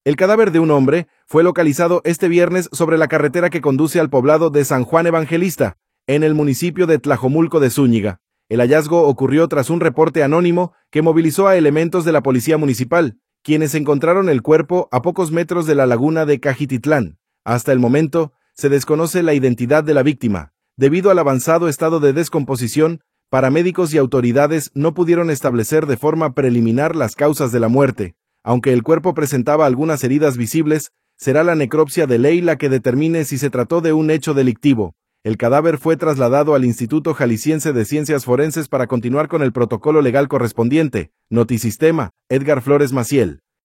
El cadáver de un hombre fue localizado este viernes sobre la carretera que conduce al poblado de San Juan Evangelista, en el municipio de Tlajomulco de Zúñiga. El hallazgo ocurrió tras un reporte anónimo que movilizó a elementos de la policía municipal, quienes encontraron el cuerpo a pocos metros de la laguna de Cajititlán. Hasta el momento, se desconoce la identidad de la víctima. Debido al avanzado estado de descomposición, paramédicos y autoridades no pudieron establecer de forma preliminar las causas de la muerte. Aunque el cuerpo presentaba algunas heridas visibles, será la necropsia de ley la que determine si se trató de un hecho delictivo. El cadáver fue trasladado al Instituto Jalisciense de Ciencias Forenses para continuar con el protocolo legal correspondiente. Notisistema, Edgar Flores Maciel.